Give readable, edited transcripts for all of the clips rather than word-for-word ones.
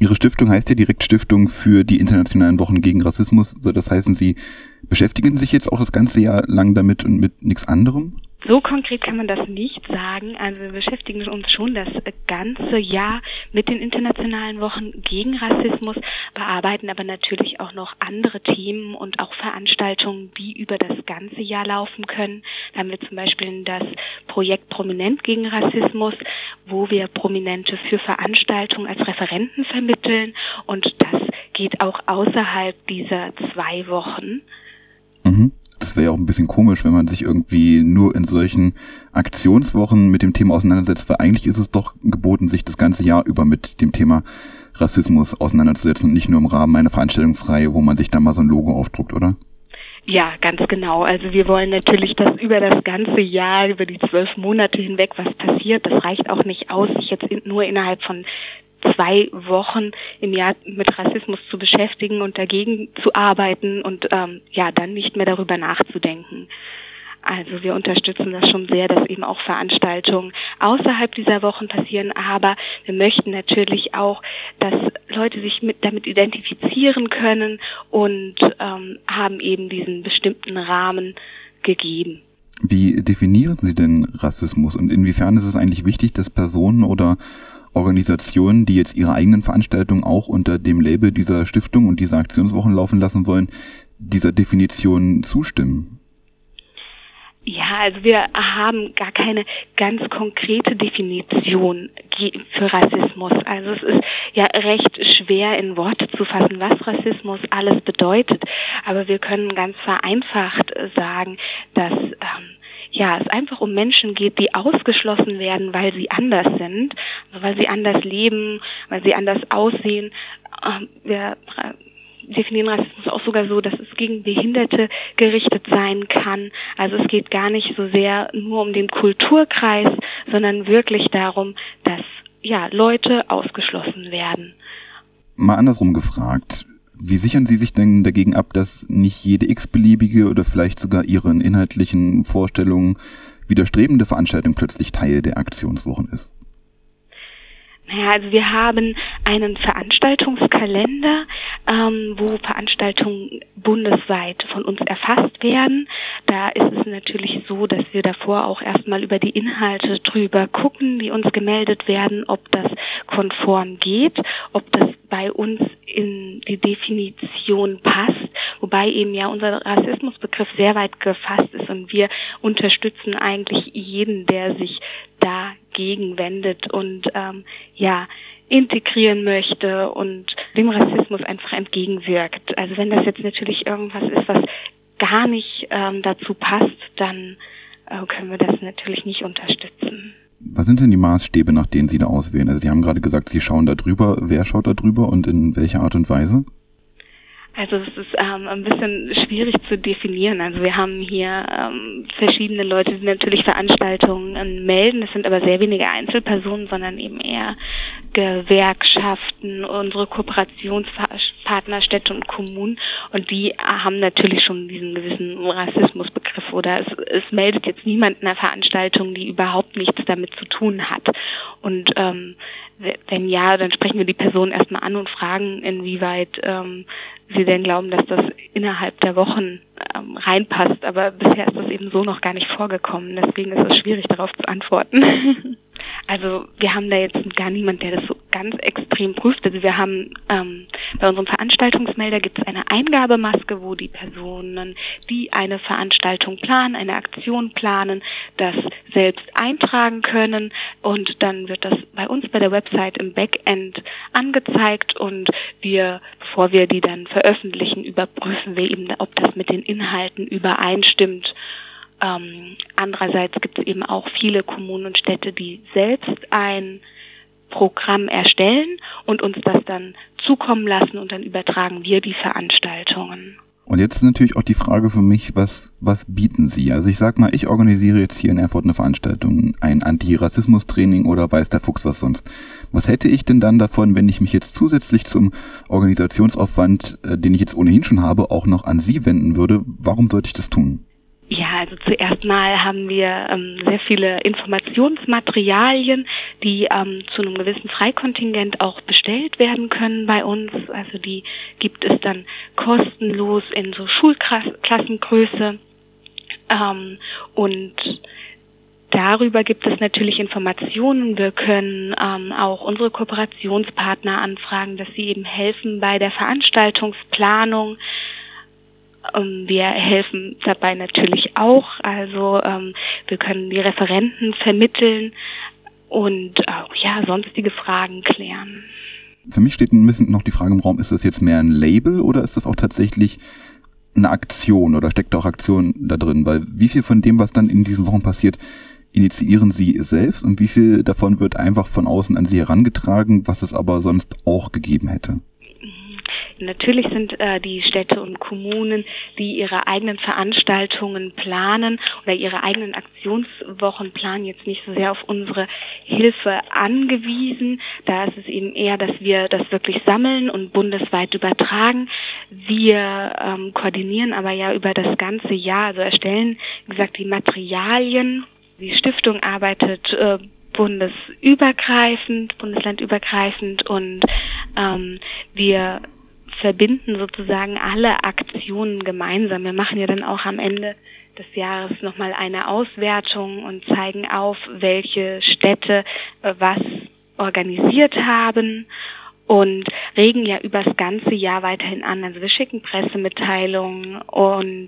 Ihre Stiftung heißt ja direkt Stiftung für die Internationalen Wochen gegen Rassismus. Das heißt, Sie beschäftigen sich jetzt auch das ganze Jahr lang damit und mit nichts anderem? So konkret kann man das nicht sagen. Also wir beschäftigen uns schon das ganze Jahr mit den Internationalen Wochen gegen Rassismus, bearbeiten aber natürlich auch noch andere Themen und auch Veranstaltungen, die über das ganze Jahr laufen können. Da haben wir zum Beispiel das Projekt Prominent gegen Rassismus, wo wir Prominente für Veranstaltungen als Referenten vermitteln, und das geht auch außerhalb dieser 2 Wochen. Mhm. Das wäre ja auch ein bisschen komisch, wenn man sich irgendwie nur in solchen Aktionswochen mit dem Thema auseinandersetzt, weil eigentlich ist es doch geboten, sich das ganze Jahr über mit dem Thema Rassismus auseinanderzusetzen und nicht nur im Rahmen einer Veranstaltungsreihe, wo man sich da mal so ein Logo aufdruckt, oder? Ja, ganz genau. Also wir wollen natürlich, dass über das ganze Jahr, über die 12 Monate hinweg was passiert. Das reicht auch nicht aus, sich jetzt nur innerhalb von 2 Wochen im Jahr mit Rassismus zu beschäftigen und dagegen zu arbeiten und dann nicht mehr darüber nachzudenken. Also wir unterstützen das schon sehr, dass eben auch Veranstaltungen außerhalb dieser Wochen passieren, aber wir möchten natürlich auch, dass Leute sich damit identifizieren können und haben eben diesen bestimmten Rahmen gegeben. Wie definieren Sie denn Rassismus und inwiefern ist es eigentlich wichtig, dass Personen oder Organisationen, die jetzt ihre eigenen Veranstaltungen auch unter dem Label dieser Stiftung und dieser Aktionswochen laufen lassen wollen, dieser Definition zustimmen? Ja, also wir haben gar keine ganz konkrete Definition für Rassismus. Also es ist ja recht schwer in Worte zu fassen, was Rassismus alles bedeutet. Aber wir können ganz vereinfacht sagen, dass es einfach um Menschen geht, die ausgeschlossen werden, weil sie anders sind, also weil sie anders leben, weil sie anders aussehen. Wir definieren Rassismus auch sogar so, dass es gegen Behinderte gerichtet sein kann. Also es geht gar nicht so sehr nur um den Kulturkreis, sondern wirklich darum, dass Leute ausgeschlossen werden. Mal andersrum gefragt. Wie sichern Sie sich denn dagegen ab, dass nicht jede x-beliebige oder vielleicht sogar Ihren inhaltlichen Vorstellungen widerstrebende Veranstaltung plötzlich Teil der Aktionswochen ist? Naja, also wir haben einen Veranstaltungskalender, wo Veranstaltungen bundesweit von uns erfasst werden. Da ist es natürlich so, dass wir davor auch erstmal über die Inhalte drüber gucken, die uns gemeldet werden, ob das konform geht, ob das bei uns in die Definition passt, wobei eben ja unser Rassismusbegriff sehr weit gefasst ist und wir unterstützen eigentlich jeden, der sich dagegen wendet und integrieren möchte und dem Rassismus einfach entgegenwirkt. Also wenn das jetzt natürlich irgendwas ist, was gar nicht dazu passt, dann können wir das natürlich nicht unterstützen. Was sind denn die Maßstäbe, nach denen Sie da auswählen? Also Sie haben gerade gesagt, Sie schauen da drüber. Wer schaut da drüber und in welcher Art und Weise? Also es ist ein bisschen schwierig zu definieren. Also wir haben hier verschiedene Leute, die natürlich Veranstaltungen melden. Das sind aber sehr wenige Einzelpersonen, sondern eben eher Gewerkschaften, unsere Kooperationspartner, Städte und Kommunen. Und die haben natürlich schon diesen gewissen Rassismusbegriff. Oder es meldet jetzt niemand einer Veranstaltung, die überhaupt nichts damit zu tun hat. Und wenn ja, dann sprechen wir die Person erstmal an und fragen, inwieweit sie denn glauben, dass das innerhalb der Wochen reinpasst. Aber bisher ist das eben so noch gar nicht vorgekommen. Deswegen ist es schwierig, darauf zu antworten. Also wir haben da jetzt gar niemand, der das so ganz extrem prüft. Also wir haben bei unserem Veranstaltungsmelder gibt es eine Eingabemaske, wo die Personen, die eine Veranstaltung planen, eine Aktion planen, das selbst eintragen können und dann wird das bei uns bei der Website im Backend angezeigt und bevor wir die dann veröffentlichen, überprüfen wir eben, ob das mit den Inhalten übereinstimmt. Andererseits gibt es eben auch viele Kommunen und Städte, die selbst ein Programm erstellen und uns das dann zukommen lassen und dann übertragen wir die Veranstaltungen. Und jetzt ist natürlich auch die Frage für mich, was bieten Sie? Also ich sag mal, ich organisiere jetzt hier in Erfurt eine Veranstaltung, ein Antirassismus-Training oder weiß der Fuchs was sonst. Was hätte ich denn dann davon, wenn ich mich jetzt zusätzlich zum Organisationsaufwand, den ich jetzt ohnehin schon habe, auch noch an Sie wenden würde? Warum sollte ich das tun? Ja, also zuerst mal haben wir sehr viele Informationsmaterialien, die zu einem gewissen Freikontingent auch bestellt werden können bei uns. Also die gibt es dann kostenlos in so Schulklassengröße. Und darüber gibt es natürlich Informationen. Wir können auch unsere Kooperationspartner anfragen, dass sie eben helfen bei der Veranstaltungsplanung. Wir helfen dabei natürlich auch. Also wir können die Referenten vermitteln und sonstige Fragen klären. Für mich steht ein bisschen noch die Frage im Raum, ist das jetzt mehr ein Label oder ist das auch tatsächlich eine Aktion oder steckt auch Aktion da drin? Weil wie viel von dem, was dann in diesen Wochen passiert, initiieren Sie selbst und wie viel davon wird einfach von außen an Sie herangetragen, was es aber sonst auch gegeben hätte? Natürlich sind die Städte und Kommunen, die ihre eigenen Veranstaltungen planen oder ihre eigenen Aktionswochen planen, jetzt nicht so sehr auf unsere Hilfe angewiesen. Da ist es eben eher, dass wir das wirklich sammeln und bundesweit übertragen. Wir koordinieren aber ja über das ganze Jahr, also erstellen, wie gesagt, die Materialien. Die Stiftung arbeitet bundeslandübergreifend und wir verbinden sozusagen alle Aktionen gemeinsam. Wir machen ja dann auch am Ende des Jahres nochmal eine Auswertung und zeigen auf, welche Städte was organisiert haben und regen ja über das ganze Jahr weiterhin an. Also wir schicken Pressemitteilungen und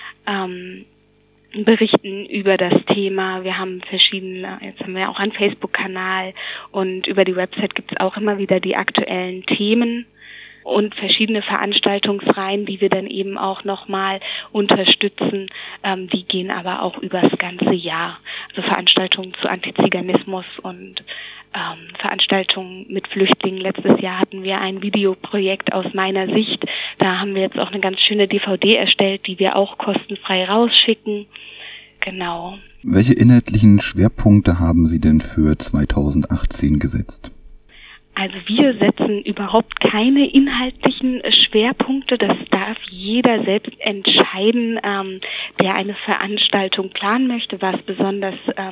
berichten über das Thema. Wir haben jetzt haben wir auch einen Facebook-Kanal und über die Website gibt es auch immer wieder die aktuellen Themen und verschiedene Veranstaltungsreihen, die wir dann eben auch nochmal unterstützen. Die gehen aber auch über das ganze Jahr. Also Veranstaltungen zu Antiziganismus und Veranstaltungen mit Flüchtlingen. Letztes Jahr hatten wir ein Videoprojekt aus meiner Sicht. Da haben wir jetzt auch eine ganz schöne DVD erstellt, die wir auch kostenfrei rausschicken. Genau. Welche inhaltlichen Schwerpunkte haben Sie denn für 2018 gesetzt? Also wir setzen überhaupt keine inhaltlichen Schwerpunkte. Das darf jeder selbst entscheiden, der eine Veranstaltung planen möchte, was besonders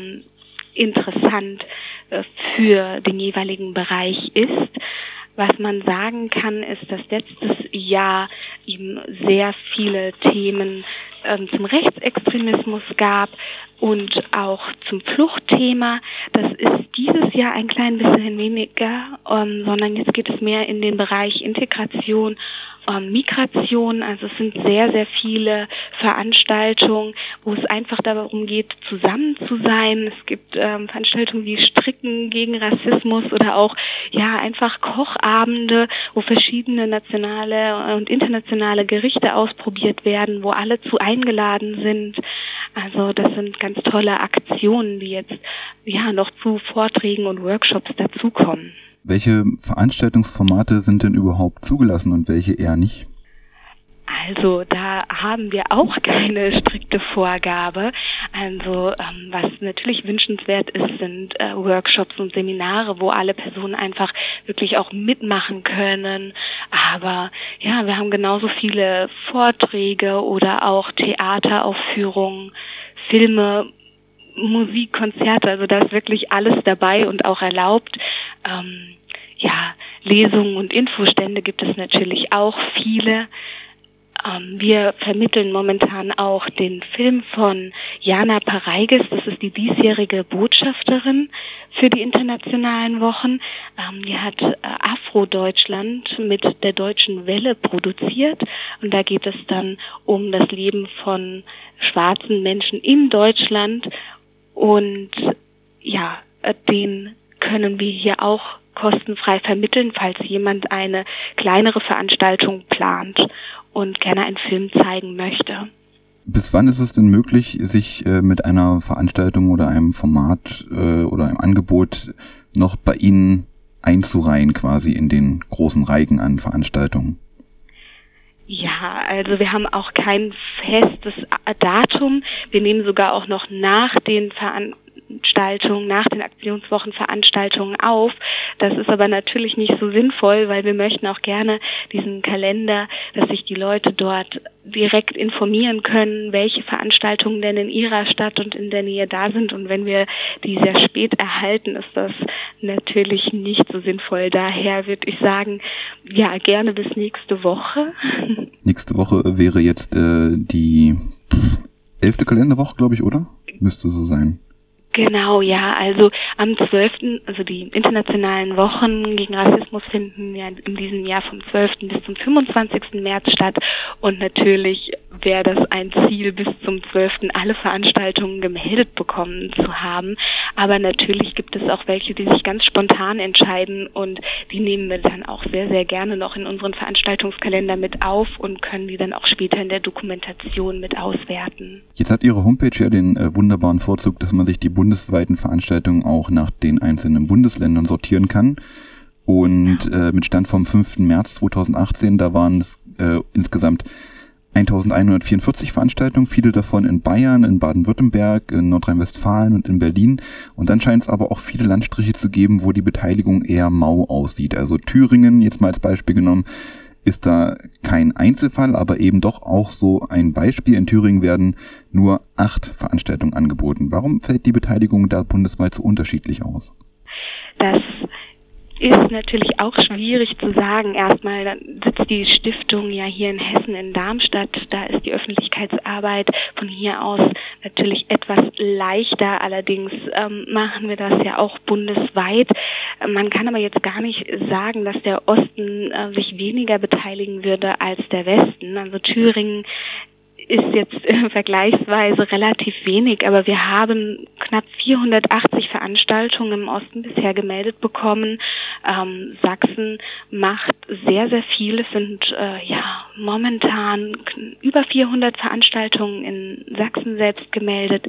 interessant für den jeweiligen Bereich ist. Was man sagen kann, ist, dass letztes Jahr eben sehr viele Themen zum Rechtsextremismus gab und auch zum Fluchtthema. Das ist dieses Jahr ein klein bisschen weniger, sondern jetzt geht es mehr in den Bereich Integration, Migration. Also es sind sehr, sehr viele Veranstaltungen, wo es einfach darum geht, zusammen zu sein. Es gibt Veranstaltungen wie Stricken gegen Rassismus oder auch einfach Kochabende, wo verschiedene nationale und internationale Gerichte ausprobiert werden, wo alle zu eingeladen sind. Also das sind ganz tolle Aktionen, die jetzt noch zu Vorträgen und Workshops dazukommen. Welche Veranstaltungsformate sind denn überhaupt zugelassen und welche eher nicht? Also da haben wir auch keine strikte Vorgabe. Also was natürlich wünschenswert ist, sind Workshops und Seminare, wo alle Personen einfach wirklich auch mitmachen können. Aber wir haben genauso viele Vorträge oder auch Theateraufführungen, Filme, Musik, Konzerte. Also da ist wirklich alles dabei und auch erlaubt. Lesungen und Infostände gibt es natürlich auch viele. Wir vermitteln momentan auch den Film von Jana Pareigis, das ist die diesjährige Botschafterin für die internationalen Wochen. Die hat Afro-Deutschland mit der Deutschen Welle produziert und da geht es dann um das Leben von schwarzen Menschen in Deutschland und den können wir hier auch kostenfrei vermitteln, falls jemand eine kleinere Veranstaltung plant und gerne einen Film zeigen möchte. Bis wann ist es denn möglich, sich mit einer Veranstaltung oder einem Format oder einem Angebot noch bei Ihnen einzureihen, quasi in den großen Reigen an Veranstaltungen? Ja, also wir haben auch kein festes Datum. Wir nehmen sogar auch noch nach den Aktionswochenveranstaltungen auf. Das ist aber natürlich nicht so sinnvoll, weil wir möchten auch gerne diesen Kalender, dass sich die Leute dort direkt informieren können, welche Veranstaltungen denn in ihrer Stadt und in der Nähe da sind. Und wenn wir die sehr spät erhalten, ist das natürlich nicht so sinnvoll. Daher würde ich sagen, ja, gerne bis nächste Woche. Nächste Woche wäre jetzt die 11. Kalenderwoche, glaube ich, oder? Müsste so sein. Genau, ja, also am 12., also die internationalen Wochen gegen Rassismus finden ja in diesem Jahr vom 12. bis zum 25. März statt und natürlich wäre das ein Ziel, bis zum 12. alle Veranstaltungen gemeldet bekommen zu haben, aber natürlich gibt es auch welche, die sich ganz spontan entscheiden und die nehmen wir dann auch sehr, sehr gerne noch in unseren Veranstaltungskalender mit auf und können die dann auch später in der Dokumentation mit auswerten. Jetzt hat Ihre Homepage ja den wunderbaren Vorzug, dass man sich die bundesweiten Veranstaltungen auch nach den einzelnen Bundesländern sortieren kann. Und mit Stand vom 5. März 2018, da waren es insgesamt 1144 Veranstaltungen, viele davon in Bayern, in Baden-Württemberg, in Nordrhein-Westfalen und in Berlin. Und dann scheint es aber auch viele Landstriche zu geben, wo die Beteiligung eher mau aussieht. Also Thüringen, jetzt mal als Beispiel genommen, ist da kein Einzelfall, aber eben doch auch so ein Beispiel. In Thüringen werden nur 8 Veranstaltungen angeboten. Warum fällt die Beteiligung da bundesweit so unterschiedlich aus? Das ist natürlich auch schwierig zu sagen. Erstmal sitzt die Stiftung ja hier in Hessen in Darmstadt. Da ist die Öffentlichkeitsarbeit von hier aus natürlich etwas leichter. Allerdings machen wir das ja auch bundesweit. Man kann aber jetzt gar nicht sagen, dass der Osten sich weniger beteiligen würde als der Westen. Also Thüringen ist jetzt vergleichsweise relativ wenig, aber wir haben knapp 480 Veranstaltungen im Osten bisher gemeldet bekommen. Sachsen macht sehr, sehr viel. Es sind momentan über 400 Veranstaltungen in Sachsen selbst gemeldet.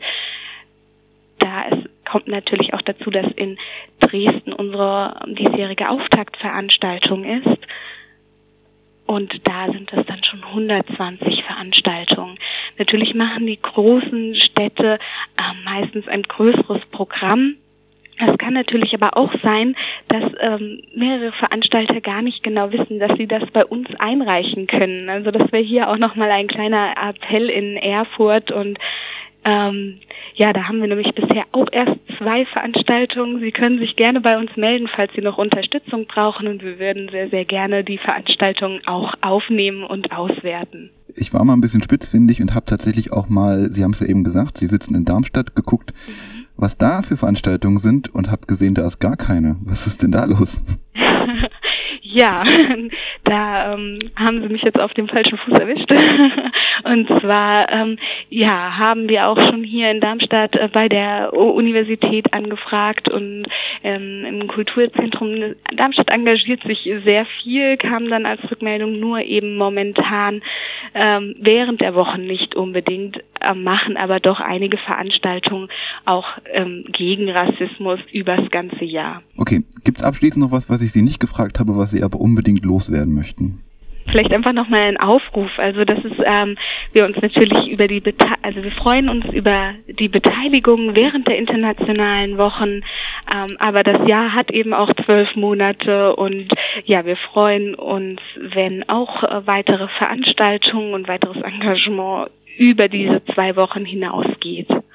Kommt natürlich auch dazu, dass in Dresden unsere diesjährige Auftaktveranstaltung ist. Und da sind es dann schon 120 Veranstaltungen. Natürlich machen die großen Städte meistens ein größeres Programm. Es kann natürlich aber auch sein, dass mehrere Veranstalter gar nicht genau wissen, dass sie das bei uns einreichen können. Also das wäre hier auch nochmal ein kleiner Appell in Erfurt und da haben wir nämlich bisher auch erst 2 Veranstaltungen. Sie können sich gerne bei uns melden, falls Sie noch Unterstützung brauchen und wir würden sehr, sehr gerne die Veranstaltungen auch aufnehmen und auswerten. Ich war mal ein bisschen spitzfindig und habe tatsächlich auch mal, Sie haben es ja eben gesagt, Sie sitzen in Darmstadt, geguckt, was da für Veranstaltungen sind und habe gesehen, da ist gar keine. Was ist denn da los? Ja, da haben Sie mich jetzt auf dem falschen Fuß erwischt. Und zwar haben wir auch schon hier in Darmstadt bei der Universität angefragt und im Kulturzentrum Darmstadt engagiert sich sehr viel, kam dann als Rückmeldung nur eben momentan während der Wochen nicht unbedingt, machen aber doch einige Veranstaltungen auch gegen Rassismus übers ganze Jahr. Okay, gibt es abschließend noch was ich Sie nicht gefragt habe, was Sie aber unbedingt loswerden möchten? Vielleicht einfach nochmal ein Aufruf. Also das ist, wir uns natürlich wir freuen uns über die Beteiligung während der internationalen Wochen, aber das Jahr hat eben auch 12 Monate und ja, wir freuen uns, wenn auch weitere Veranstaltungen und weiteres Engagement über diese 2 Wochen hinausgeht.